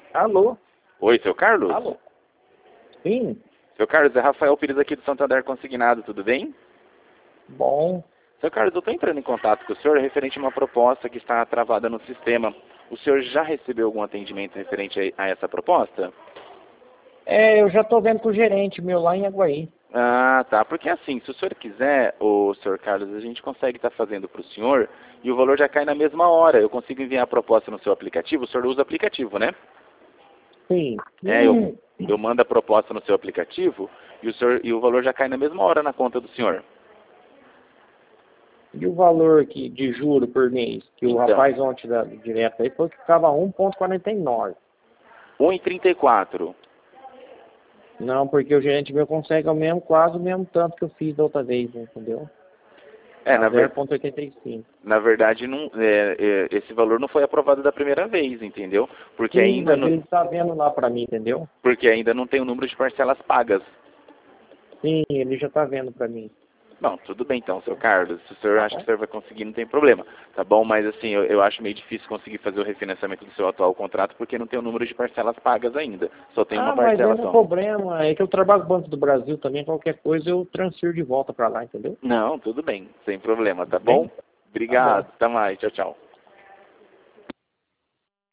Alô? Oi, seu Carlos? Alô? Sim? Seu Carlos, é Rafael Pires aqui do Santander Consignado, tudo bem? Bom. Seu Carlos, eu estou entrando em contato com o senhor referente a uma proposta que está travada no sistema. O senhor já recebeu algum atendimento referente a essa proposta? Eu já tô vendo com o gerente meu lá em Aguaí. Ah, tá. Porque assim, se o senhor quiser, o senhor Carlos, a gente consegue estar fazendo para o senhor e o valor já cai na mesma hora. Eu consigo enviar a proposta no seu aplicativo, o senhor usa o aplicativo, né? Sim. É, eu mando a proposta no seu aplicativo e o valor já cai na mesma hora na conta do senhor. E o valor de juro por mês, que o Então, rapaz ontem direto aí foi que ficava 1,49. 1,34. Não, porque o gerente meu consegue quase o mesmo tanto que eu fiz da outra vez, entendeu? É, A 0,85. na verdade, não, esse valor não foi aprovado da primeira vez, entendeu? Sim, mas ele tá vendo lá pra mim, entendeu? Porque ainda não tem o número de parcelas pagas. Sim, ele já tá vendo pra mim. Não, tudo bem então, seu Carlos. Se o senhor Tá acha que o bom? senhor vai conseguir, não tem problema. Tá bom? Mas assim, eu acho meio difícil conseguir fazer o refinanciamento do seu atual contrato porque não tem o número de parcelas pagas ainda. Só tem uma Ah, mas aí parcela não é só. problema. É que eu trabalho no Banco do Brasil também. Qualquer coisa eu transfiro de volta pra lá, entendeu? Não, tudo bem. Sem problema, tá Tudo bem? bom? Tá bom. Obrigado. Até mais. Tchau, tchau.